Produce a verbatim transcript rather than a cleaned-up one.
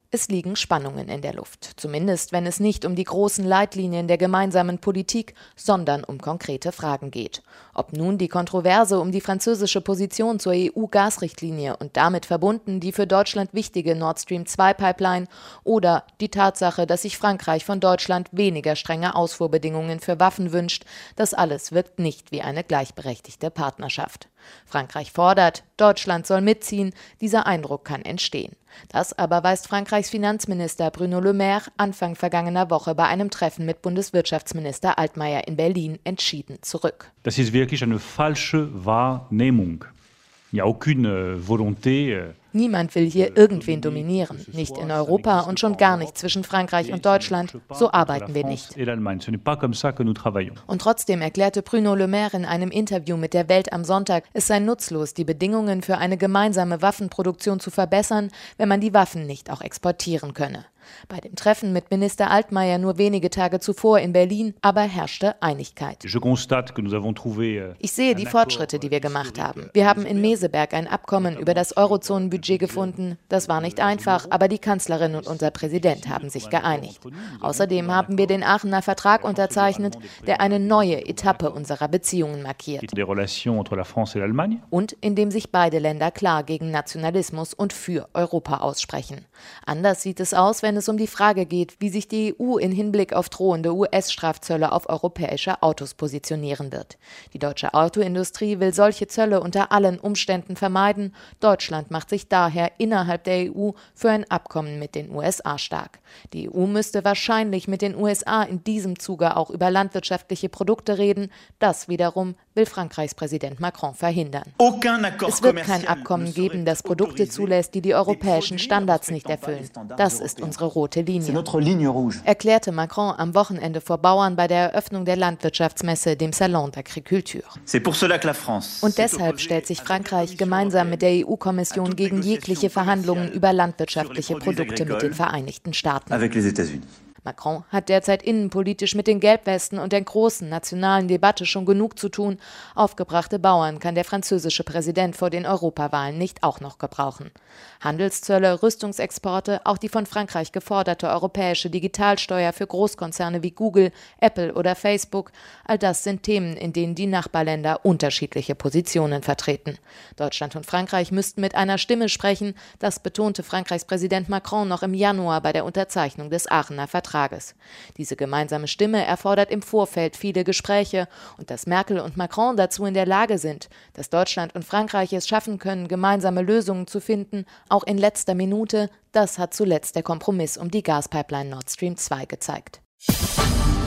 Es liegen Spannungen in der Luft, zumindest wenn es nicht um die großen Leitlinien der gemeinsamen Politik, sondern um konkrete Fragen geht. Ob nun die Kontroverse um die französische Position zur E U-Gasrichtlinie und damit verbunden die für Deutschland wichtige Nord Stream zwei Pipeline oder die Tatsache, dass sich Frankreich von Deutschland weniger strenge Ausfuhrbedingungen für Waffen wünscht, das alles wirkt nicht wie eine gleichberechtigte Partnerschaft. Frankreich fordert, Deutschland soll mitziehen, dieser Eindruck kann entstehen. Das aber weist Frankreichs Finanzminister Bruno Le Maire Anfang vergangener Woche bei einem Treffen mit Bundeswirtschaftsminister Altmaier in Berlin entschieden zurück. Das ist wirklich eine falsche Wahrnehmung. Il n'y a aucune volonté. Niemand will hier irgendwen dominieren, nicht in Europa und schon gar nicht zwischen Frankreich und Deutschland. So arbeiten wir nicht. Und trotzdem erklärte Bruno Le Maire in einem Interview mit der Welt am Sonntag, es sei nutzlos, die Bedingungen für eine gemeinsame Waffenproduktion zu verbessern, wenn man die Waffen nicht auch exportieren könne. Bei dem Treffen mit Minister Altmaier nur wenige Tage zuvor in Berlin aber herrschte Einigkeit. Ich sehe die Fortschritte, die wir gemacht haben. Wir haben in Meseberg ein Abkommen über das Eurozonenbudget gefunden. Das war nicht einfach, aber die Kanzlerin und unser Präsident haben sich geeinigt. Außerdem haben wir den Aachener Vertrag unterzeichnet, der eine neue Etappe unserer Beziehungen markiert. Und in dem sich beide Länder klar gegen Nationalismus und für Europa aussprechen. Anders sieht es aus, wenn es um die Frage geht, wie sich die E U in Hinblick auf drohende U S-Strafzölle auf europäische Autos positionieren wird. Die deutsche Autoindustrie will solche Zölle unter allen Umständen vermeiden. Deutschland macht sich daher innerhalb der E U für ein Abkommen mit den U S A stark. Die E U müsste wahrscheinlich mit den U S A in diesem Zuge auch über landwirtschaftliche Produkte reden. Das wiederum will Frankreichs Präsident Macron verhindern. Es wird kein Abkommen geben, das Produkte zulässt, die die europäischen Standards nicht erfüllen. Das ist unsere rote Linie, erklärte Macron am Wochenende vor Bauern bei der Eröffnung der Landwirtschaftsmesse, dem Salon d'Agriculture. Und deshalb stellt sich Frankreich gemeinsam mit der E U-Kommission gegen jegliche Verhandlungen über landwirtschaftliche Produkte mit den Vereinigten Staaten. Macron hat derzeit innenpolitisch mit den Gelbwesten und der großen nationalen Debatte schon genug zu tun. Aufgebrachte Bauern kann der französische Präsident vor den Europawahlen nicht auch noch gebrauchen. Handelszölle, Rüstungsexporte, auch die von Frankreich geforderte europäische Digitalsteuer für Großkonzerne wie Google, Apple oder Facebook, all das sind Themen, in denen die Nachbarländer unterschiedliche Positionen vertreten. Deutschland und Frankreich müssten mit einer Stimme sprechen, das betonte Frankreichs Präsident Macron noch im Januar bei der Unterzeichnung des Aachener Vertrages. Diese gemeinsame Stimme erfordert im Vorfeld viele Gespräche und dass Merkel und Macron dazu in der Lage sind, dass Deutschland und Frankreich es schaffen können, gemeinsame Lösungen zu finden, auch in letzter Minute, das hat zuletzt der Kompromiss um die Gaspipeline Nord Stream zwei gezeigt.